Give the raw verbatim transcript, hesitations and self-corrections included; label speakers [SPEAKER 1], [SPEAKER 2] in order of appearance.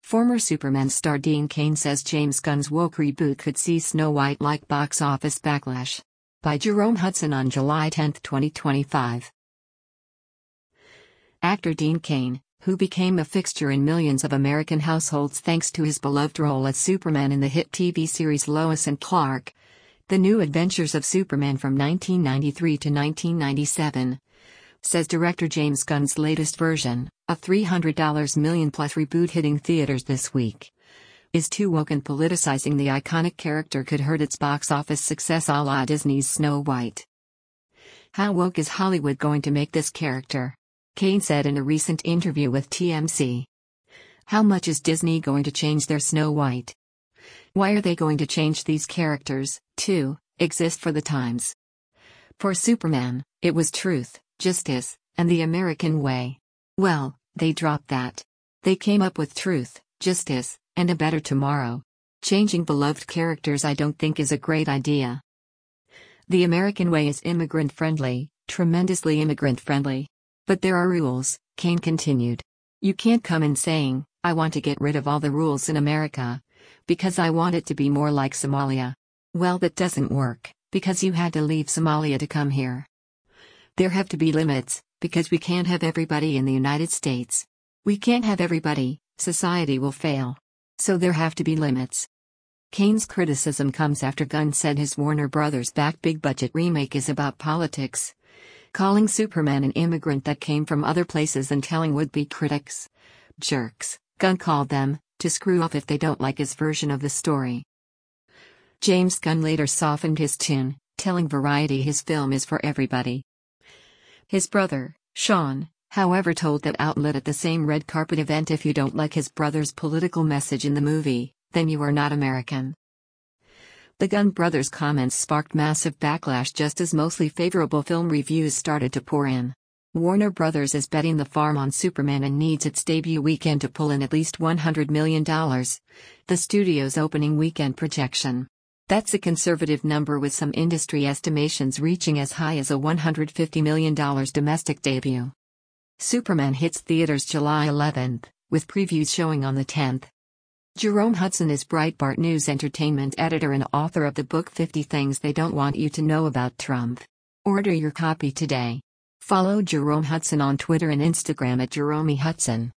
[SPEAKER 1] Former Superman star Dean Cain says James Gunn's woke reboot could see Snow White-like box office backlash. By Jerome Hudson on July tenth, twenty twenty-five. Actor Dean Cain, who became a fixture in millions of American households thanks to his beloved role as Superman in the hit T V series Lois and Clark, The New Adventures of Superman from nineteen ninety-three to nineteen ninety-seven, says director James Gunn's latest version, a three hundred million plus reboot hitting theaters this week, is too woke and politicizing the iconic character could hurt its box office success a la Disney's Snow White. How woke is Hollywood going to make this character? Cain said in a recent interview with T M Z. How much is Disney going to change their Snow White? Why are they going to change these characters, to exist for the times? For Superman, it was truth, justice, and the American way. Well, they dropped that. They came up with truth, justice, and a better tomorrow. Changing beloved characters I don't think is a great idea. The American way is immigrant-friendly, tremendously immigrant-friendly. But there are rules, Cain continued. You can't come in saying, I want to get rid of all the rules in America, because I want it to be more like Somalia. Well, that doesn't work, because you had to leave Somalia to come here. There have to be limits, because we can't have everybody in the United States. We can't have everybody, society will fail. So there have to be limits. Cain's criticism comes after Gunn said his Warner Brothers-backed big-budget remake is about politics, calling Superman an immigrant that came from other places and telling would-be critics, jerks, Gunn called them, to screw off if they don't like his version of the story. James Gunn later softened his tune, telling Variety his film is for everybody. His brother, Sean, however, told that outlet at the same red carpet event if you don't like his brother's political message in the movie, then you are not American. The Gunn brothers' comments sparked massive backlash just as mostly favorable film reviews started to pour in. Warner Brothers is betting the farm on Superman and needs its debut weekend to pull in at least one hundred million dollars, the studio's opening weekend projection. That's a conservative number with some industry estimations reaching as high as a one hundred fifty million dollars domestic debut. Superman hits theaters July eleventh, with previews showing on the tenth. Jerome Hudson is Breitbart News entertainment editor and author of the book fifty Things They Don't Want You to Know About Trump. Order your copy today. Follow Jerome Hudson on Twitter and Instagram at Jerome Hudson.